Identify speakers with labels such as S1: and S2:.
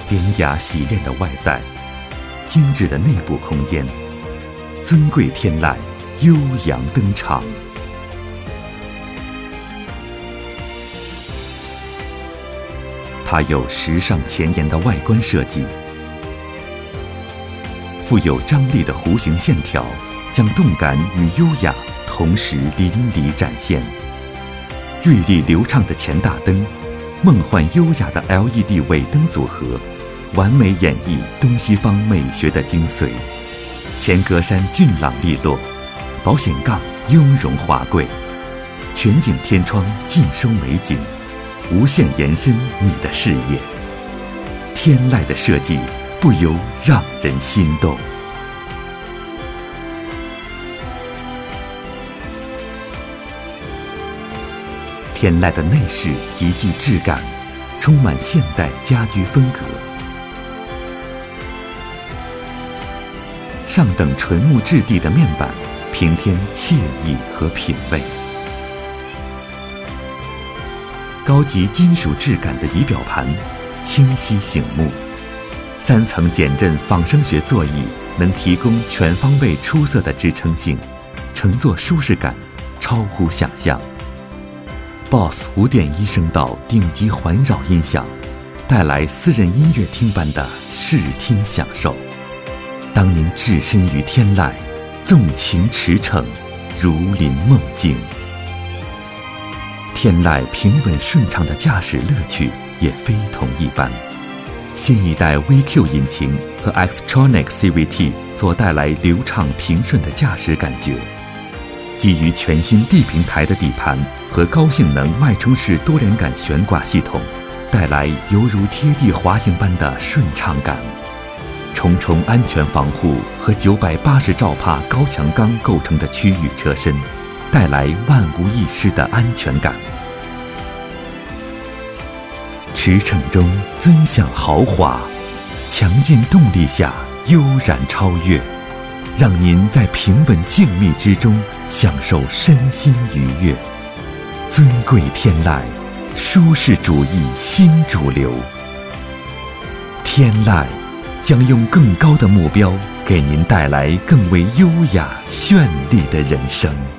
S1: 典雅洗练的外在，精致的内部空间，尊贵天籁悠扬登场。它有时尚前沿的外观设计，富有张力的弧形线条将动感与优雅同时淋漓展现。锐利流畅的前大灯，梦幻优雅的 LED 尾灯组合，完美演绎东西方美学的精髓。前格栅俊朗利落，保险杠雍容华贵，全景天窗尽收美景，无限延伸你的视野。天籁的设计不由让人心动。天籁的内饰极具质感，充满现代家居风格。上等纯木质地的面板，平添惬意和品味。高级金属质感的仪表盘，清晰醒目。3层减震仿生学座椅能提供全方位出色的支撑性，乘坐舒适感超乎想象。BOSS 5.1声道顶级环绕音响，带来私人音乐厅般的视听享受。当您置身于天籁，纵情驰骋，如临梦境。天籁平稳顺畅的驾驶乐趣也非同一般。新一代 VQ 引擎和 Xtronic CVT 所带来流畅平顺的驾驶感觉。基于全新地平台的底盘和高性能脉冲式多连杆悬挂系统，带来犹如贴地滑行般的顺畅感。重重安全防护和980兆帕高强钢构成的区域车身，带来万无一失的安全感。驰骋中尊享豪华，强劲动力下悠然超越，让您在平稳静谧之中享受身心愉悦。尊贵天籁，舒适主义新主流。天籁将用更高的目标，给您带来更为优雅绚丽的人生。